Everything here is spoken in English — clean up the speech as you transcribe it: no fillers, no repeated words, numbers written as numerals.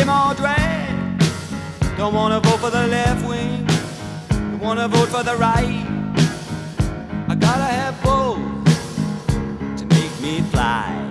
same old drag. Don't wanna vote for the left wing, don't wanna vote for the right. I gotta have both to make me fly.